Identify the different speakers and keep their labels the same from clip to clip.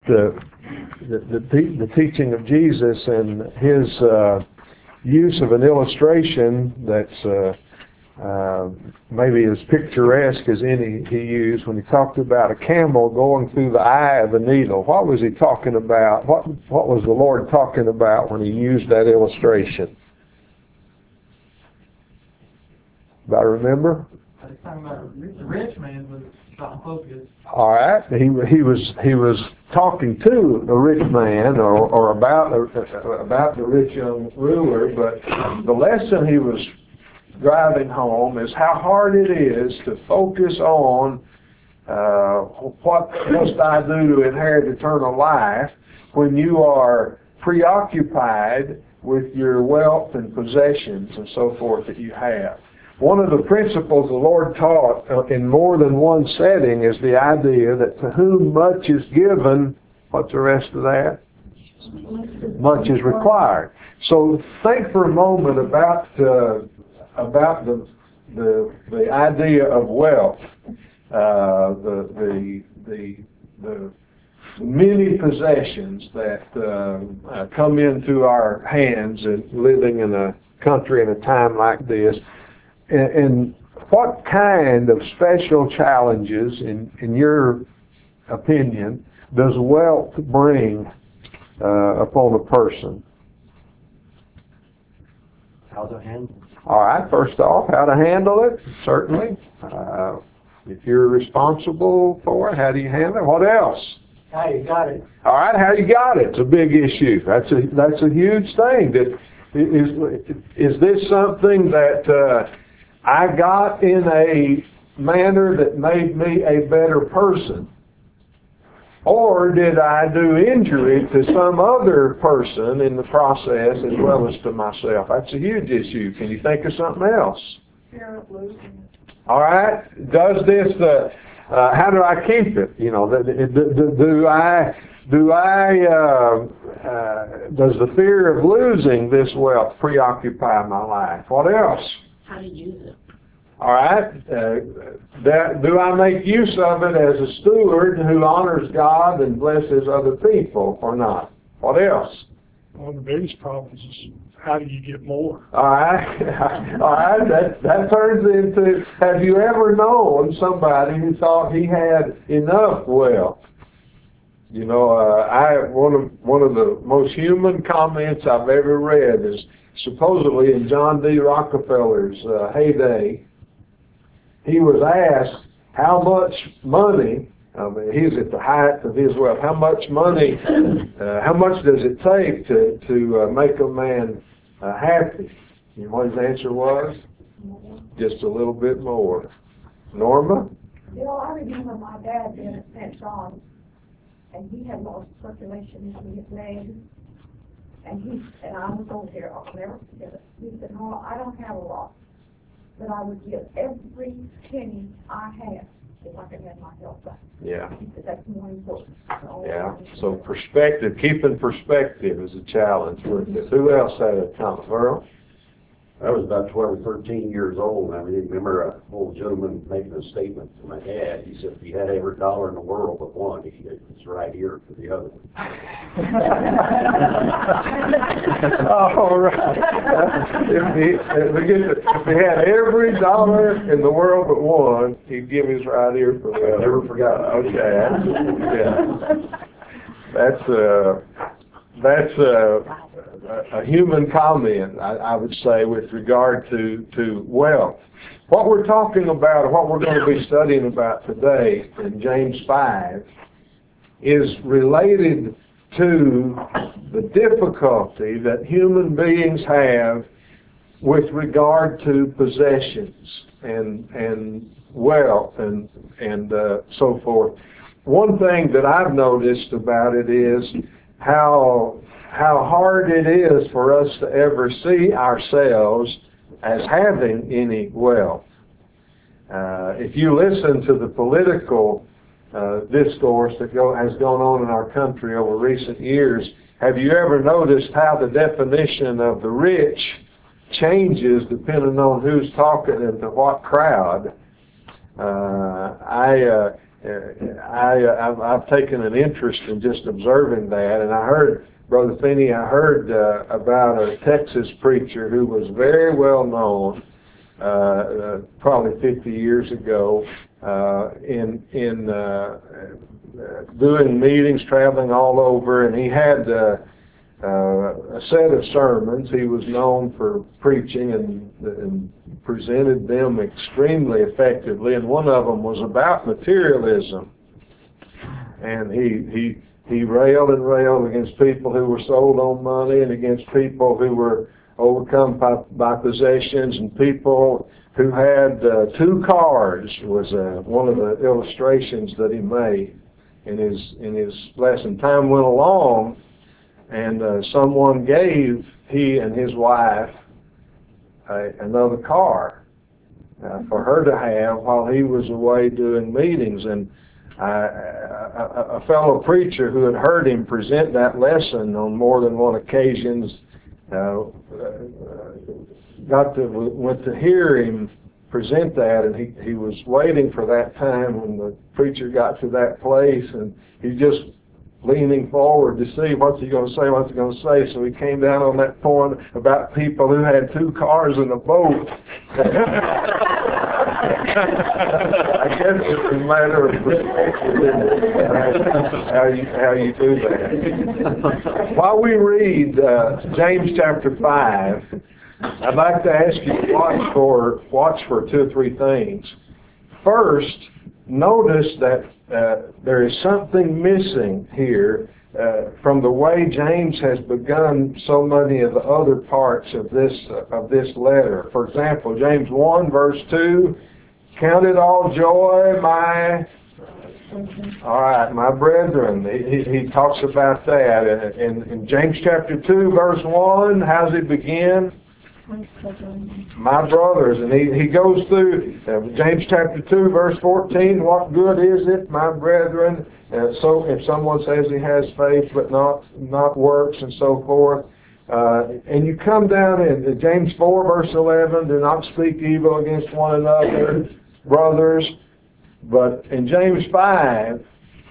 Speaker 1: the teaching of Jesus and his use of an illustration that's maybe as picturesque as any he used when he talked about a camel going through the eye of a needle. What was he talking about? What was the Lord talking about when he used that illustration? Anybody remember?
Speaker 2: I was talking about the rich man was not focused.
Speaker 1: All right, he was talking to a rich man or about the rich young ruler, but the lesson he was driving home is how hard it is to focus on what must I do to inherit eternal life when you are preoccupied with your wealth and possessions and so forth that you have. One of the principles the Lord taught in more than one setting is the idea that to whom much is given, what's the rest of that? Much is required. So think for a moment about the idea of wealth, the many possessions that come into our hands and living in a country in a time like this. And what kind of special challenges, in your opinion, does wealth bring upon a person?
Speaker 3: How to handle it.
Speaker 1: All right, first off, how to handle it, certainly. If you're responsible for it, how do you handle it? What else?
Speaker 3: How you got it.
Speaker 1: All right, how you got it. It's a big issue. That's a huge thing. Is this something that I got in a manner that made me a better person? Or did I do injury to some other person in the process as well as to myself? That's a huge issue. Can you think of something else?
Speaker 4: Fear of losing it.
Speaker 1: All right. Does this, how do I keep it? You know, does the fear of losing this wealth preoccupy my life? What else?
Speaker 4: How to use it.
Speaker 1: All right. Do I make use of it as a steward who honors God and blesses other people or not? What else?
Speaker 5: One of the biggest problems is how do you get more?
Speaker 1: All right. All right. That turns into, have you ever known somebody who thought he had enough wealth? You know, one of the most human comments I've ever read is supposedly in John D. Rockefeller's heyday. He was asked how much money, he's at the height of his wealth, how much money, how much does it take to make a man happy? You know what his answer was? Just a little bit more. Norma?
Speaker 6: You know, I remember my dad being at St. John's, and he had lost circulation in his legs, and I was over there, I'll never forget it. He said, "No, I don't have a lot, but I would give every penny I had if I could have my health back."
Speaker 1: Yeah.
Speaker 6: He said, "That's more important."
Speaker 1: Yeah. So perspective, keeping perspective is a challenge. Who else had a comment? Earl?
Speaker 3: I was about 12 or 13 years old, and I remember an old gentleman making a statement to my dad. He said, if he had every dollar in the world but one, it's right here for the other one.
Speaker 1: All right. If he had every dollar in the world but one, he'd give his right ear for the other.
Speaker 3: Never forgot.
Speaker 1: Okay. That's a human comment, I would say, with regard to wealth. What we're talking about, what we're going to be studying about today in James 5, is related to the difficulty that human beings have with regard to possessions and wealth and so forth. One thing that I've noticed about it is how hard it is for us to ever see ourselves as having any wealth. If you listen to the political discourse that has gone on in our country over recent years, have you ever noticed how the definition of the rich changes depending on who's talking and to what crowd? I've taken an interest in just observing that, and I heard, Brother Finney, about a Texas preacher who was very well known, probably 50 years ago, in doing meetings, traveling all over, and he had a set of sermons. He was known for preaching and presented them extremely effectively, and one of them was about materialism. And he railed and railed against people who were sold on money, and against people who were overcome by possessions, and people who had 2 cars was one of the illustrations that he made in his lesson. Time went along, and someone gave he and his wife another car for her to have while he was away doing meetings. And a fellow preacher who had heard him present that lesson on more than one occasions went to hear him present that, and he was waiting for that time when the preacher got to that place, and he just leaning forward to see what's he going to say. So he came down on that point about people who had 2 cars and a boat. I guess it's a matter of perspective, isn't it? How you do that. While we read James chapter 5, I'd like to ask you to watch for 2 or 3 things. First, notice that there is something missing here from the way James has begun so many of the other parts of this letter. For example, James 1 verse 2, count it all joy, my brethren. He talks about that. In James chapter 2 verse 1, how does he begin? My brothers, and he goes through James chapter 2 verse 14, what good is it, my brethren, so if someone says he has faith but not works, and so forth, and you come down in James 4 verse 11, do not speak evil against one another, brothers. But in James 5,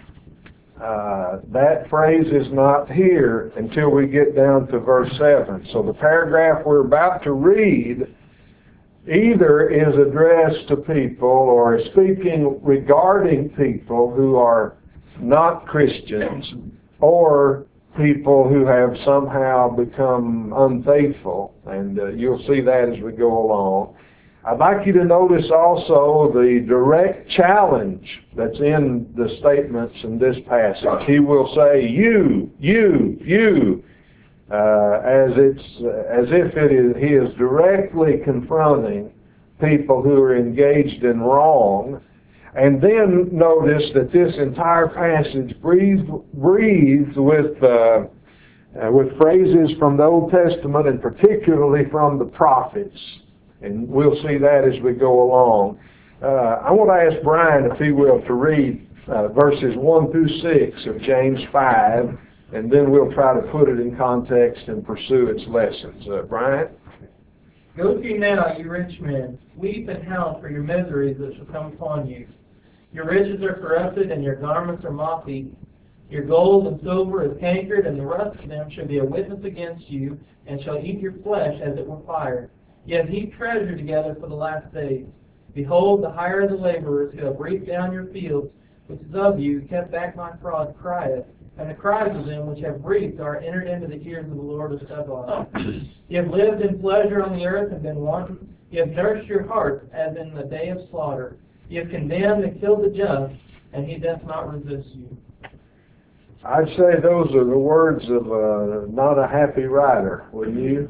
Speaker 1: that phrase is not here until we get down to verse 7. So the paragraph we're about to read either is addressed to people or is speaking regarding people who are not Christians or people who have somehow become unfaithful. And you'll see that as we go along. I'd like you to notice also the direct challenge that's in the statements in this passage. He will say, you, as if he is directly confronting people who are engaged in wrong. And then notice that this entire passage breathes with phrases from the Old Testament, and particularly from the prophets. And we'll see that as we go along. I want to ask Brian, if he will, to read verses 1 through 6 of James 5, and then we'll try to put it in context and pursue its lessons. Brian?
Speaker 2: Go to now, you rich men, weep and howl for your miseries that shall come upon you. Your riches are corrupted, and your garments are moth-eaten. Your gold and silver is cankered, and the rust of them shall be a witness against you, and shall eat your flesh as it were fire. Yet heap treasure together for the last days. Behold, the hire of the laborers who have reaped down your fields, which is of you, kept back my fraud, crieth, and the cries of them which have reaped are entered into the ears of the Lord of Sabaoth. You have lived in pleasure on the earth and been wanton. You have nourished your hearts as in the day of slaughter. You have condemned and killed the just, and he doth not resist you.
Speaker 1: I'd say those are the words of not a happy writer, wouldn't you?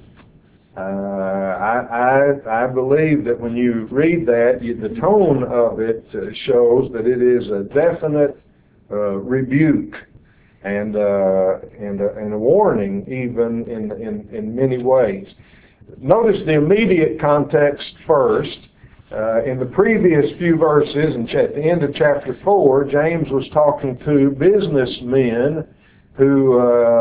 Speaker 1: I believe that when you read that, the tone of it shows that it is a definite rebuke and a warning, even in many ways. Notice the immediate context first. In the previous few verses, at the end of chapter 4, James was talking to businessmen who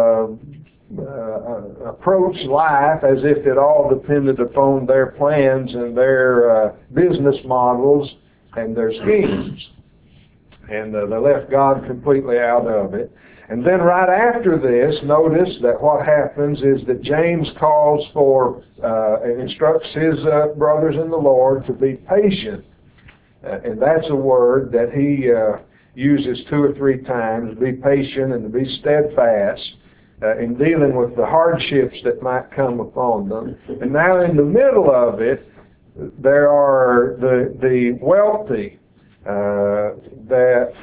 Speaker 1: approach life as if it all depended upon their plans and their business models and their schemes. And they left God completely out of it. And then right after this, notice that what happens is that James calls for, instructs his brothers in the Lord to be patient. And that's a word that he uses 2 or 3 times, be patient and to be steadfast in dealing with the hardships that might come upon them. And now in the middle of it, there are the wealthy that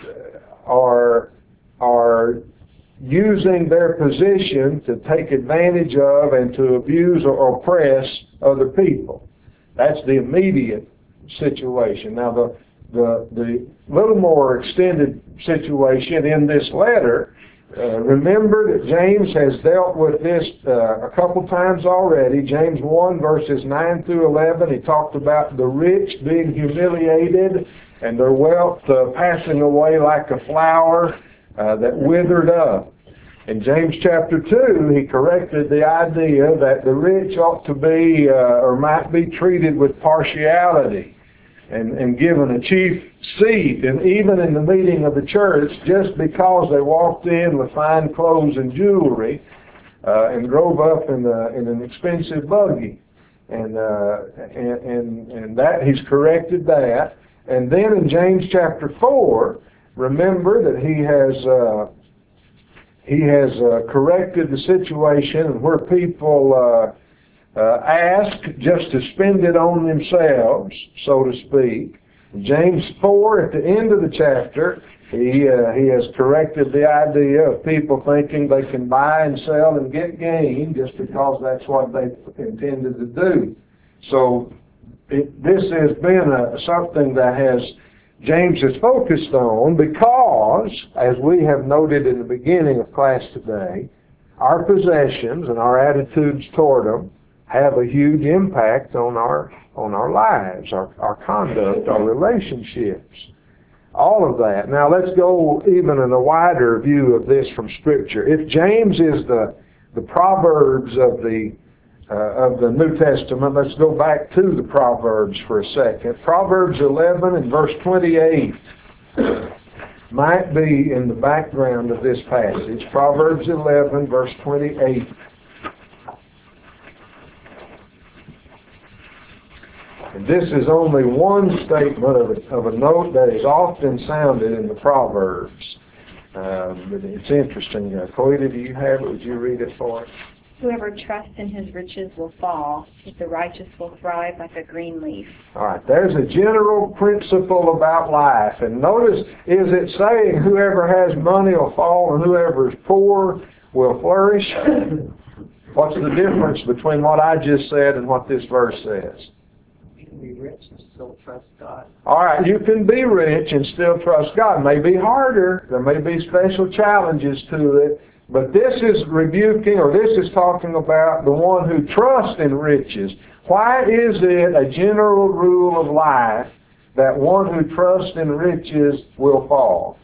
Speaker 1: are using their position to take advantage of and to abuse or oppress other people. That's the immediate situation. Now the little more extended situation in this letter, remember that James has dealt with this a couple times already. James 1 verses 9 through 11, he talked about the rich being humiliated and their wealth passing away like a flower that withered up. In James chapter 2, he corrected the idea that the rich ought to be or might be treated with partiality and given a chief seat, and even in the meeting of the church, just because they walked in with fine clothes and jewelry and drove up in an expensive buggy. And that he's corrected that. And then in James chapter 4, remember that he has corrected the situation and where people ask just to spend it on themselves, so to speak. James 4, at the end of the chapter, he has corrected the idea of people thinking they can buy and sell and get gain just because that's what they intended to do. So this has been something that James has focused on because, as we have noted in the beginning of class today, our possessions and our attitudes toward them have a huge impact on our lives, our conduct, our relationships, all of that. Now let's go even in a wider view of this from Scripture. If James is the Proverbs of the New Testament, let's go back to the Proverbs for a second. Proverbs 11 and verse 28 might be in the background of this passage. Proverbs 11, verse 28. And this is only one statement of a note that is often sounded in the Proverbs. But it's interesting. Cleta, do you have it? Would you read it for us?
Speaker 7: Whoever trusts in his riches will fall, but the righteous will thrive like a green leaf.
Speaker 1: All right, there's a general principle about life. And notice, is it saying whoever has money will fall and whoever is poor will flourish? What's the difference between what I just said and what this verse says?
Speaker 2: You can be rich and still trust God.
Speaker 1: All right, you can be rich and still trust God. It may be harder. There may be special challenges to it. But this is rebuking, or this is talking about the one who trusts in riches. Why is it a general rule of life that one who trusts in riches will fall?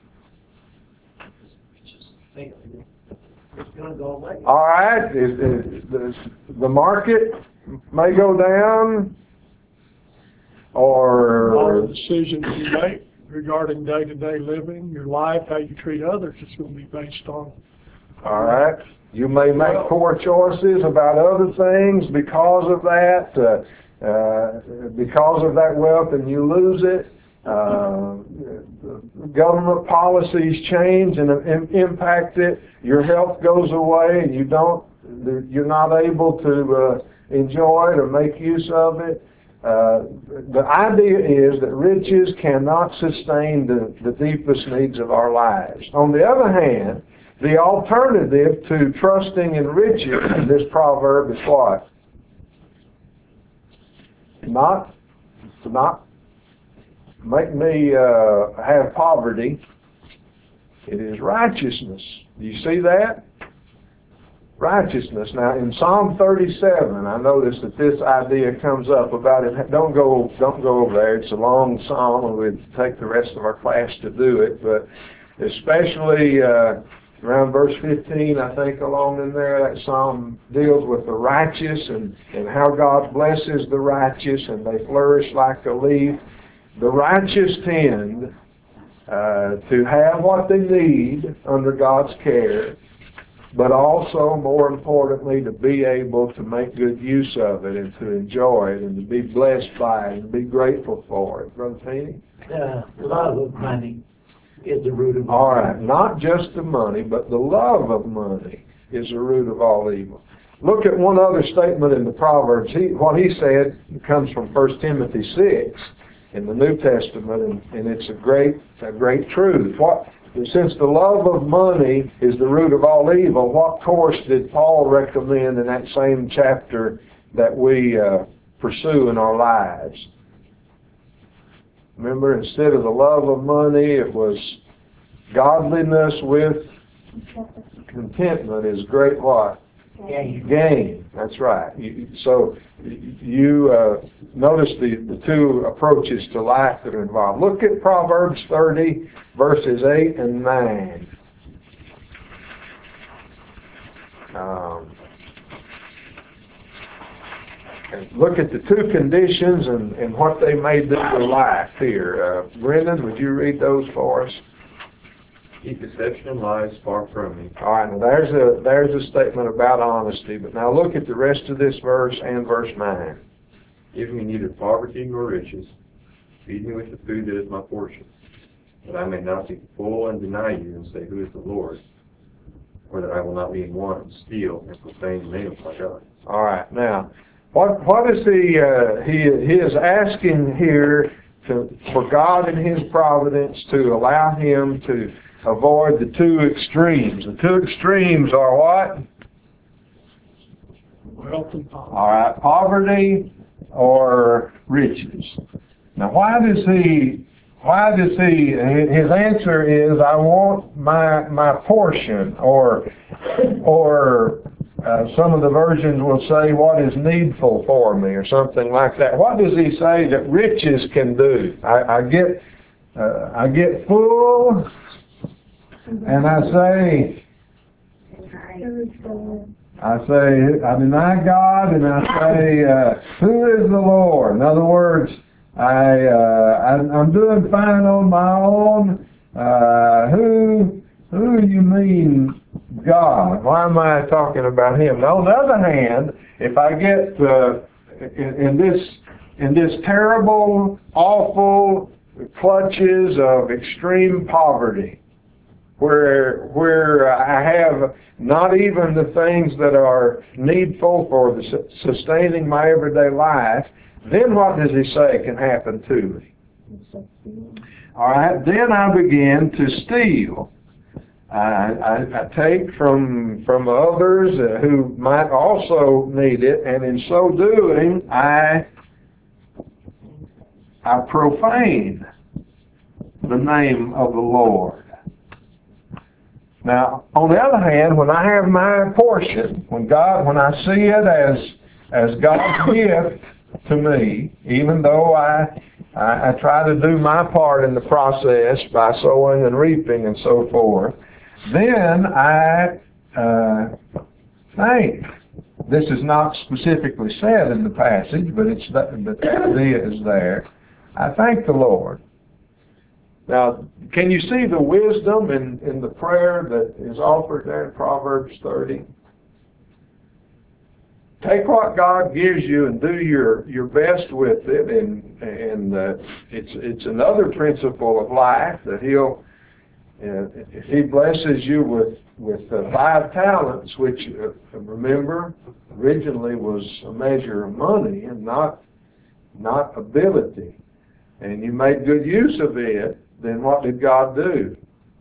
Speaker 2: It's going to go away.
Speaker 1: All right, the market may go down,
Speaker 5: All the
Speaker 1: or
Speaker 5: decisions you make regarding day-to-day living, your life, how you treat others, it's going to be based on.
Speaker 1: all right, you may make poor choices about other things because of that wealth, and you lose it. Government policies change and impact it. Your health goes away, and you're not able to enjoy it or make use of it. The idea is that riches cannot sustain the deepest needs of our lives. On the other hand, the alternative to trusting in riches in this proverb is what? Not make me have poverty. It is righteousness. Do you see that? Righteousness. Now in Psalm 37, I noticed that this idea comes up about it. Don't go over there. It's a long psalm, and we'd take the rest of our class to do it. But especially around verse 15, I think, along in there, that psalm deals with the righteous and how God blesses the righteous, and they flourish like a leaf. The righteous tend to have what they need under God's care, but also, more importantly, to be able to make good use of it and to enjoy it and to be blessed by it and be grateful for it. Brother Feeney?
Speaker 8: Love of money is the root of
Speaker 1: All right, not just the money, but the love of money is the root of all evil. Look at one other statement in the Proverbs. What he said comes from 1 Timothy 6 in the New Testament, and it's a great truth. Since the love of money is the root of all evil, what course did Paul recommend in that same chapter that we pursue in our lives? Remember, instead of the love of money, it was godliness with contentment is great what? Gain. That's right. So you notice the two approaches to life that are involved. Look at Proverbs 30, verses 8 and 9. And look at the two conditions and what they may do to life here. Brendan, would you read those for us?
Speaker 9: Keep deception and lies far from me.
Speaker 1: All right, now there's a statement about honesty, but now look at the rest of this verse and verse 9.
Speaker 9: Give me neither poverty nor riches. Feed me with the food that is my portion, that I may not be full and deny you and say, who is the Lord? Or that I will not be in want and steal and profane the name of my God.
Speaker 1: All right, now, what is he is asking here for God in His providence to allow him to avoid the two extremes. The two extremes are what?
Speaker 5: Wealth and poverty.
Speaker 1: All right, poverty or riches. Now, why does he, his answer is, I want my portion, or some of the versions will say, what is needful for me, or something like that. What does he say that riches can do? I get full, and I say, I deny God, and I say, who is the Lord? In other words, I'm doing fine on my own. Who you mean God? Why am I talking about Him? Now, on the other hand, if I get in this terrible, awful clutches of extreme poverty, where I have not even the things that are needful for sustaining my everyday life, then what does he say can happen to me? All right, then I begin to steal. I take from others who might also need it, and in so doing, I profane the name of the Lord. Now, on the other hand, when I have my portion, when I see it as God's gift to me, even though I try to do my part in the process by sowing and reaping and so forth, then I think. This is not specifically said in the passage, but the idea is there. I thank the Lord. Now, can you see the wisdom in the prayer that is offered there in Proverbs 30? Take what God gives you and do your best with it, and it's another principle of life that if He blesses you with 5 talents, which remember originally was a measure of money and not ability, and you made good use of it, then what did God do?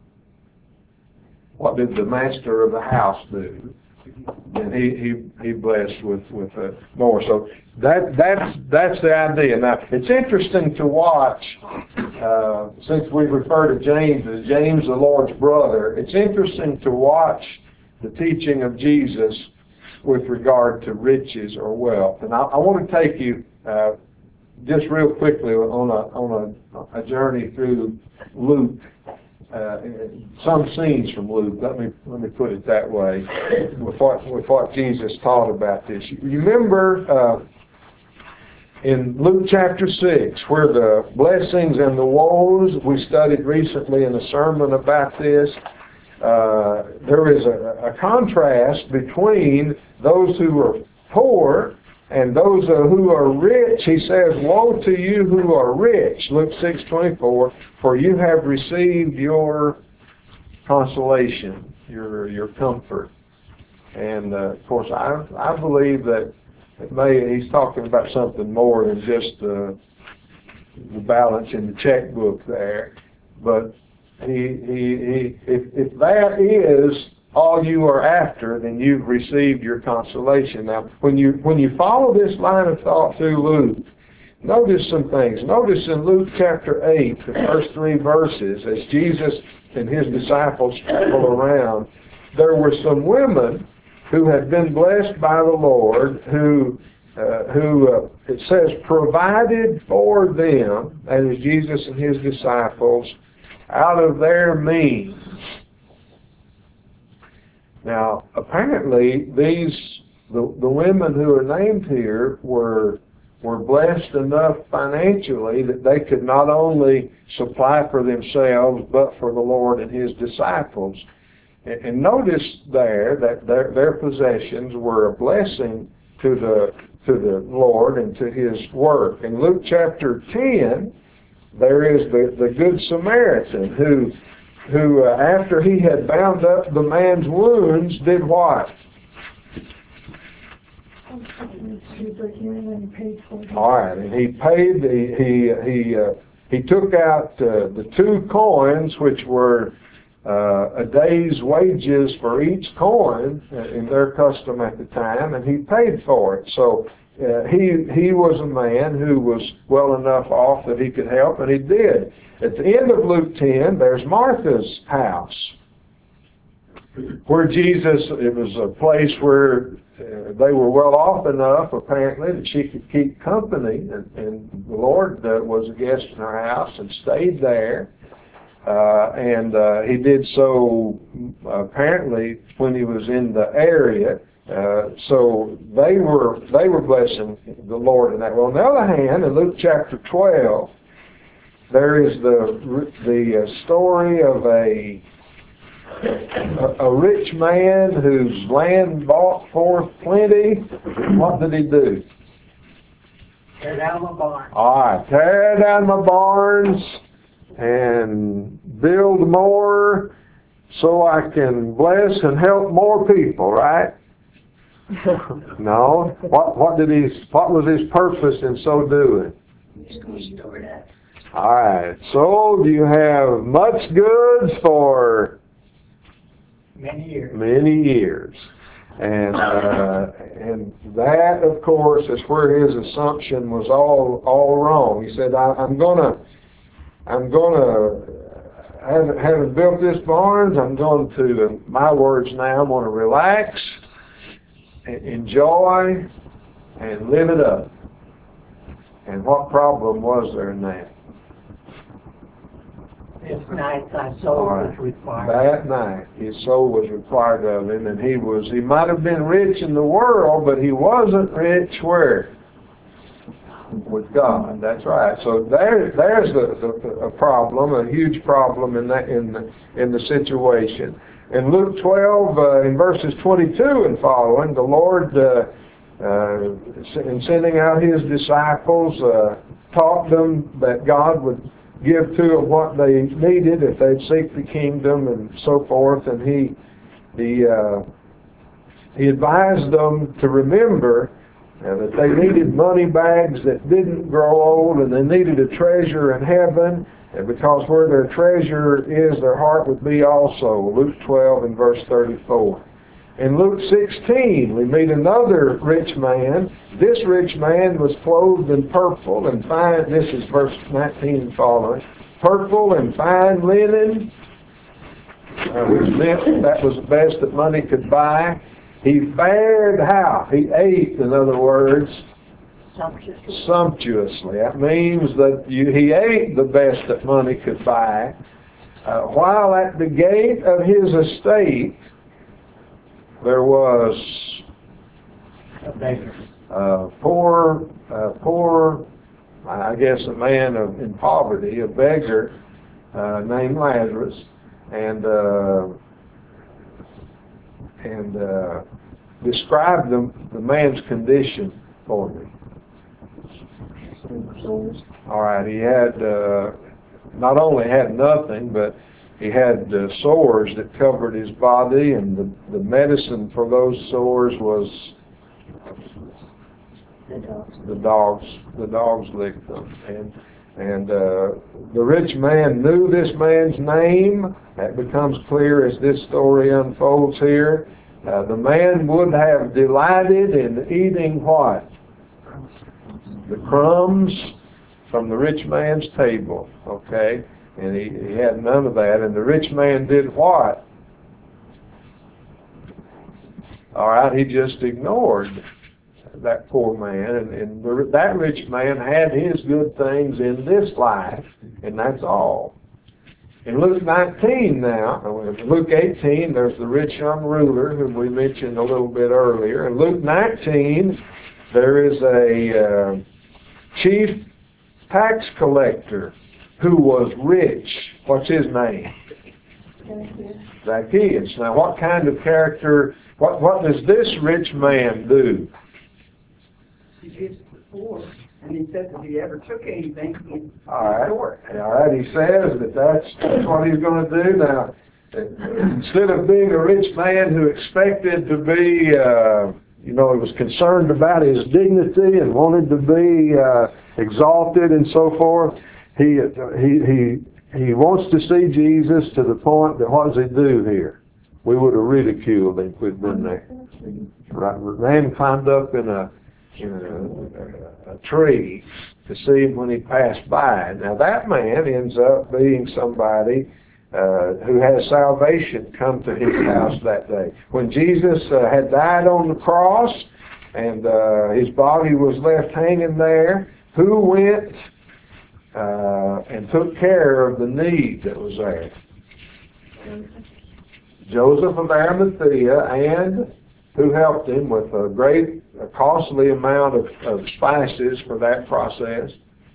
Speaker 1: What did the master of the house do? And he blessed with more. So that's the idea. Now it's interesting to watch, since we refer to James as James the Lord's brother. It's interesting to watch the teaching of Jesus with regard to riches or wealth. And I want to take you just real quickly on a journey through Luke. Some scenes from Luke. Let me put it that way. With what Jesus taught about this. You remember in Luke chapter 6, where the blessings and the woes, we studied recently in a sermon about this, there is a contrast between those who are poor and those who are rich. He says, woe to you who are rich, Luke 6:24, for you have received your consolation, your comfort. And of course, I believe that he's talking about something more than just the balance in the checkbook there. But if that is all you are after, then you've received your consolation. Now, when you follow this line of thought through Luke, notice some things. Notice in Luke chapter 8, the first 3 verses, as Jesus and his disciples travel around, there were some women who had been blessed by the Lord, who it says provided for them, that is Jesus and his disciples, out of their means. Now, apparently, the women who are named here were blessed enough financially that they could not only supply for themselves, but for the Lord and his disciples. And notice there that their possessions were a blessing to the Lord and to his work. In Luke chapter 10, there is the Good Samaritan who after he had bound up the man's wounds, did what? All right, and he paid. He took out the 2 coins, which were a day's wages for each coin in their custom at the time, and he paid for it. So he was a man who was well enough off that he could help, and he did. At the end of Luke 10, there's Martha's house, where Jesus, it was a place where they were well off enough, apparently, that she could keep company, and the Lord was a guest in her house and stayed there. And he did so apparently when he was in the area. So they were blessing the Lord in that. Well, on the other hand, in Luke chapter 12, there is the story of a rich man whose land brought forth plenty. What did he do?
Speaker 8: Tear down my barn.
Speaker 1: All right, tear down my barns and build more so I can bless and help more people, right? No. What was his purpose in so doing? All right. So you have much goods for
Speaker 8: Many years.
Speaker 1: Many years. And that, of course, is where his assumption was all wrong. He said, I'm gonna having built this barns, I'm going to, my words now, I'm going to relax, enjoy, and live it up. And what problem was there in that?
Speaker 8: This night thy soul was required.
Speaker 1: That night his soul was required of him, and he might have been rich in the world, but he wasn't rich where? With God. That's right. So there's a problem, a huge problem in the situation. In Luke 12, in verses 22 and following, the Lord, in sending out his disciples, taught them that God would give to them what they needed if they'd seek the kingdom and so forth. And he advised them to remember that they needed money bags that didn't grow old, and they needed a treasure in heaven, and because where their treasure is, their heart would be also. Luke 12 and verse 34. In Luke 16, we meet another rich man. This rich man was clothed in purple and fine, this is verse 19 and following, purple and fine linen, which meant that was the best that money could buy. He fared how? He ate, in other words, sumptuously. That means that he ate the best that money could buy. While at the gate of his estate, there was
Speaker 8: beggar.
Speaker 1: Poor, I guess a man in poverty, a beggar named Lazarus, and describe the man's condition for me. All right, he had not only had nothing, but he had sores that covered his body, and the medicine for those sores was the dogs licked them. And the rich man knew this man's name. That becomes clear as this story unfolds here. The man would have delighted in eating what? The crumbs from the rich man's table, okay? And he had none of that. And the rich man did what? All right, he just ignored that poor man. And that rich man had his good things in this life, and that's all. In Luke 19 now, Luke 18, there's the rich young ruler whom we mentioned a little bit earlier. In Luke 19, there is a chief tax collector who was rich. What's his name? Zacchaeus. Now, what kind of character, what does this rich man do?
Speaker 4: He gives to the poor, and he says if he ever took anything, he'd
Speaker 1: All right, he says that that's what he's going to do. Now, instead of being a rich man who expected to be, he was concerned about his dignity and wanted to be exalted and so forth, he wants to see Jesus to the point that what does he do here? We would have ridiculed him if we'd been there. Right, the man climbed up in a tree to see him when he passed by. Now that man ends up being somebody who has salvation come to his house that day. When Jesus had died on the cross and his body was left hanging there, who went and took care of the need that was there? Joseph of Arimathea, and who helped him with a costly amount of spices for that process.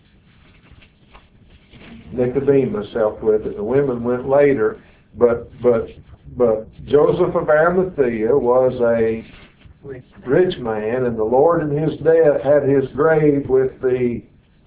Speaker 1: Nicodemus helped with it. The women went later, but Joseph of Arimathea was a rich man, and the Lord in his death had his grave with the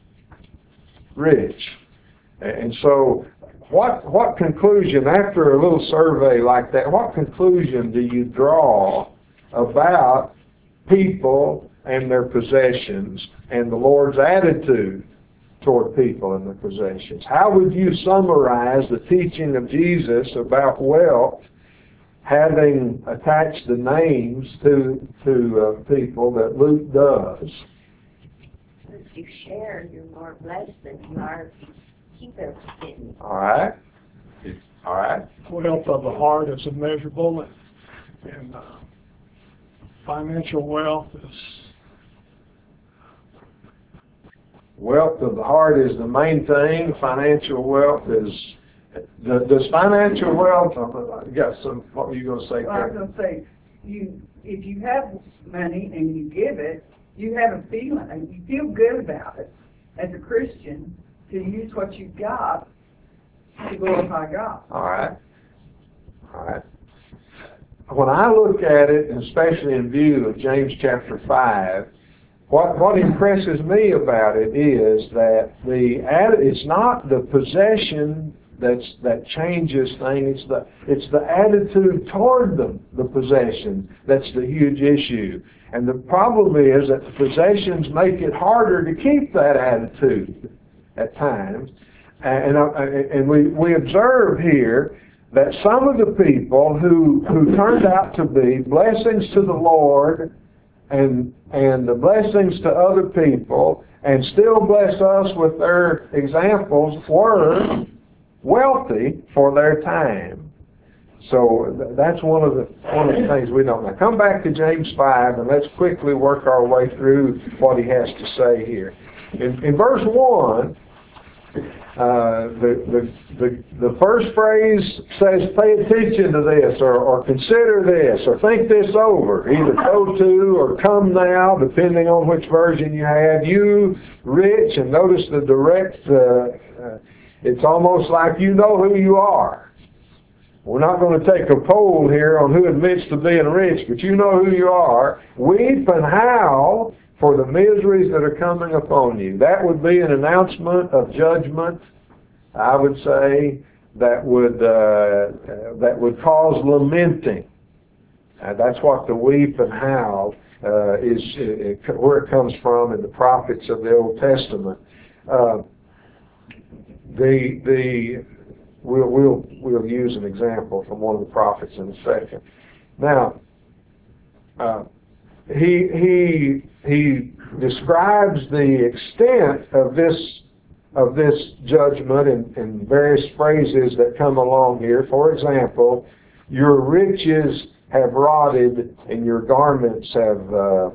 Speaker 1: rich. And so what conclusion, after a little survey like that, what conclusion do you draw about people and their possessions and the Lord's attitude toward people and their possessions? How would you summarize the teaching of Jesus about wealth, having attached the names to people that Luke does?
Speaker 10: If you share, you're more blessed than you are if you keep everything.
Speaker 1: All right. All right.
Speaker 5: Wealth of the heart is immeasurable, and financial wealth is...
Speaker 1: Wealth of the heart is the main thing. Financial wealth is... Does financial wealth... You got some... What were you going to say,
Speaker 4: Well, I was going to say, if you have money and you give it, you have a feeling, and you feel good about it as a Christian to use what you've got to glorify God.
Speaker 1: All right. All right. When I look at it, and especially in view of James chapter 5, what impresses me about it is that it's not the possession that changes things. It's the attitude toward the possession that's the huge issue. And the problem is that the possessions make it harder to keep that attitude at times. And we observe here that some of the people who turned out to be blessings to the Lord and the blessings to other people and still bless us with their examples were wealthy for their time. So that's one of the things we don't know. Come back to James 5 and let's quickly work our way through what he has to say here. In verse 1, The first phrase says, pay attention to this, or consider this, or think this over. Either go to or come now, depending on which version you had. You rich, and notice the direct, it's almost like you know who you are. We're not going to take a poll here on who admits to being rich, but you know who you are. Weep and howl for the miseries that are coming upon you. That would be an announcement of judgment, I would say, that would cause lamenting. That's what the weep and howl is, where it comes from in the prophets of the Old Testament. We'll use an example from one of the prophets in a second. Now, he describes the extent of this judgment in various phrases that come along here. For example, your riches have rotted and your garments are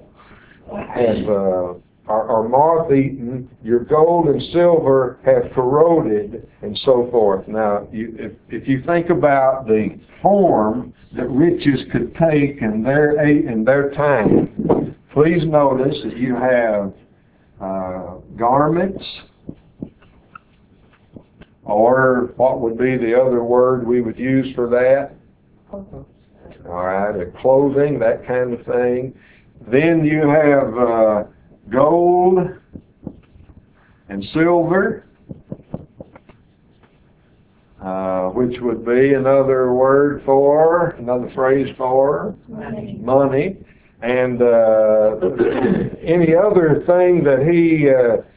Speaker 1: moth-eaten, your gold and silver have corroded, and so forth. Now, if you think about the form that riches could take in their time, please notice that you have garments, or what would be the other word we would use for that? All right, clothing, that kind of thing. Then you have gold and silver, which would be another phrase for money. And any other thing that he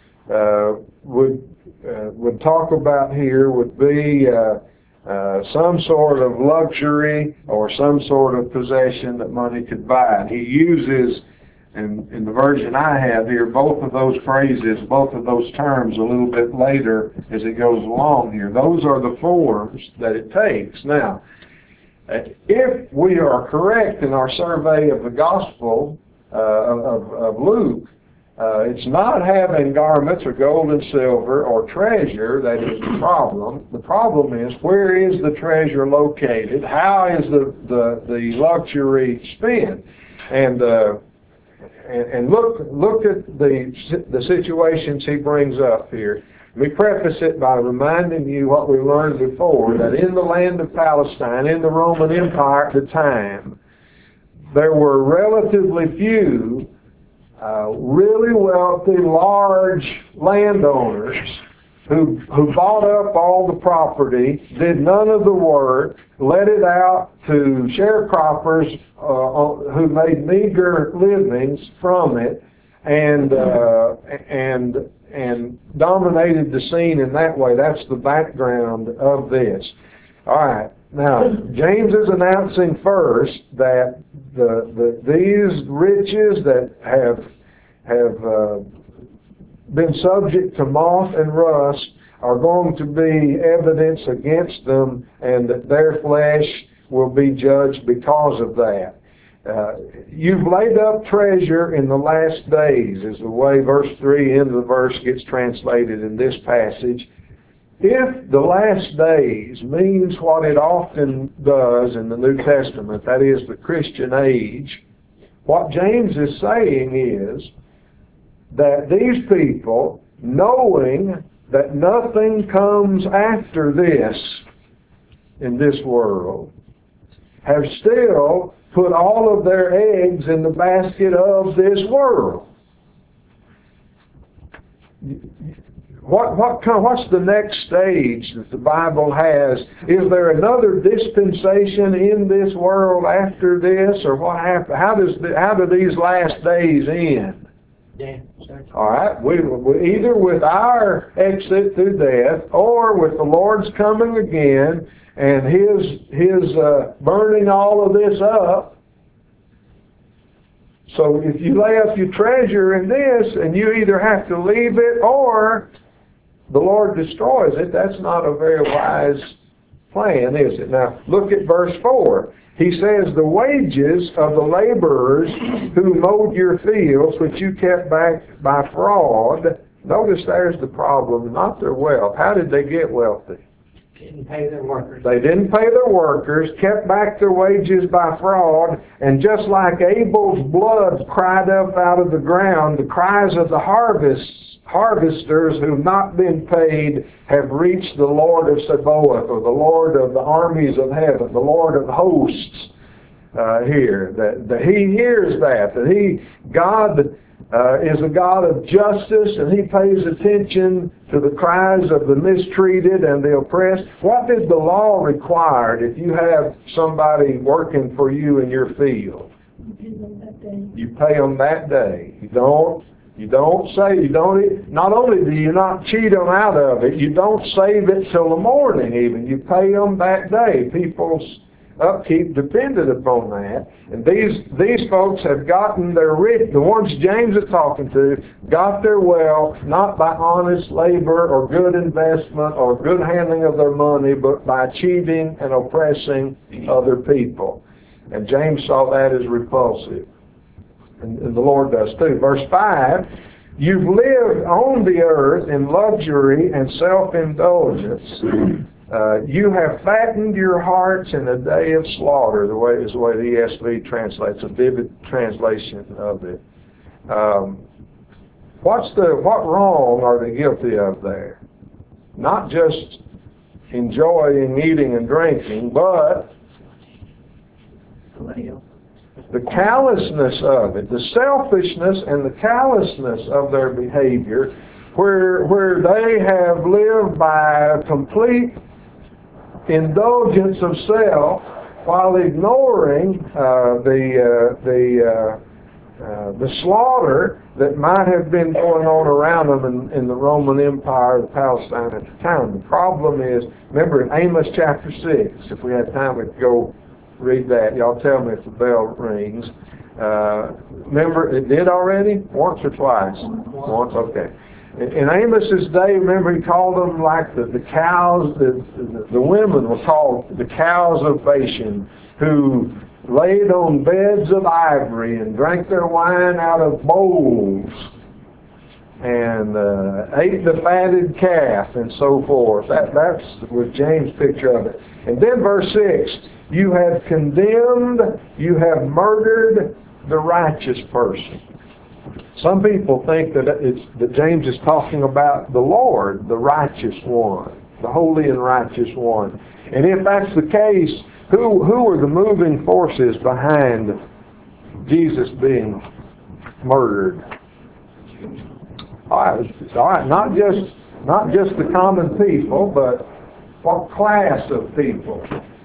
Speaker 1: would talk about here would be some sort of luxury or some sort of possession that money could buy. And he uses, in the version I have here, both of those phrases, both of those terms a little bit later as it goes along here. Those are the forms that it takes. Now, if we are correct in our survey of the Gospel of Luke, it's not having garments or gold and silver or treasure that is the problem. The problem is, where is the treasure located? How is the luxury spent? And look at the situations he brings up here. Let me preface it by reminding you what we learned before, that in the land of Palestine, in the Roman Empire at the time, there were relatively few really wealthy, large landowners who bought up all the property, did none of the work, let it out to sharecroppers who made meager livings from it, and dominated the scene in that way. That's the background of this. All right. Now, James is announcing first that these riches that have been subject to moth and rust are going to be evidence against them, and that their flesh will be judged because of that. You've laid up treasure in the last days, is the way verse 3 into the verse gets translated in this passage. If the last days means what it often does in the New Testament, that is the Christian age, what James is saying is that these people, knowing that nothing comes after this in this world, have still put all of their eggs in the basket of this world. What's the next stage that the Bible has? Is there another dispensation in this world after this, or what happened? How do these last days end? All right, we either with our exit through death, or with the Lord's coming again and His burning all of this up. So if you lay up your treasure in this, and you either have to leave it or the Lord destroys it, that's not a very wise plan, is it? Now, look at verse 4. He says, the wages of the laborers who mowed your fields, which you kept back by fraud. Notice there's the problem, not their wealth. How did they get wealthy?
Speaker 8: Didn't pay their workers.
Speaker 1: They didn't pay their workers, kept back their wages by fraud, and just like Abel's blood cried up out of the ground, the cries of the harvesters who've not been paid have reached the Lord of Sabaoth, or the Lord of the armies of heaven, the Lord of hosts here. That He hears that God is a God of justice, and He pays attention to the cries of the mistreated and the oppressed. What did the law require if you have somebody working for you in your field? You pay them that day. Not only do you not cheat them out of it, you don't save it till the morning even. You pay them that day. People's upkeep depended upon that. And these folks have gotten their rich, the ones James is talking to, got their wealth not by honest labor or good investment or good handling of their money, but by cheating and oppressing other people. And James saw that as repulsive. And the Lord does too. Verse 5, you've lived on the earth in luxury and self-indulgence. You have fattened your hearts in a day of slaughter, the way the ESV translates, a vivid translation of it. What wrong are they guilty of there? Not just enjoying eating and drinking, but the callousness of it, the selfishness and the callousness of their behavior, where they have lived by a complete indulgence of self while ignoring the slaughter that might have been going on around them in the Roman Empire, the Palestine at the time. The problem is, remember in Amos chapter 6, if we had time we could go read that. Y'all tell me if the bell rings. Remember, it did already? Once or twice? Once, okay. In Amos's day, remember, he called them like the cows, the women were called the cows of Bashan, who laid on beds of ivory and drank their wine out of bowls and ate the fatted calf and so forth. That's was James' picture of it. And then verse 6, you have condemned, you have murdered the righteous person. Some people think that James is talking about the Lord, the righteous one, the holy and righteous one. And if that's the case, who are the moving forces behind Jesus being murdered? All right, not just the common people, but what class of people?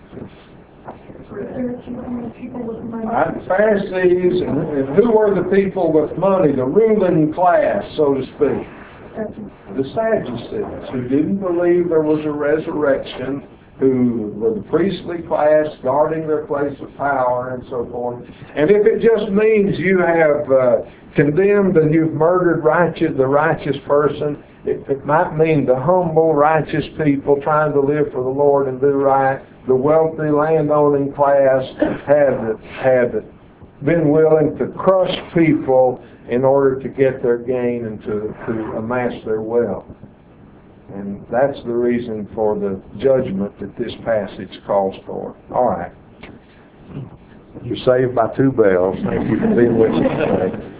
Speaker 1: Pharisees, and who were the people with money, the ruling class, so to speak? The Sadducees, who didn't believe there was a resurrection, who were the priestly class guarding their place of power and so forth. And if it just means you have condemned and you've murdered the righteous person, it might mean the humble, righteous people trying to live for the Lord and do right. The wealthy, landowning class had been willing to crush people in order to get their gain and to amass their wealth. And that's the reason for the judgment that this passage calls for. All right. You're saved by 2 bells. Thank you for being with us today.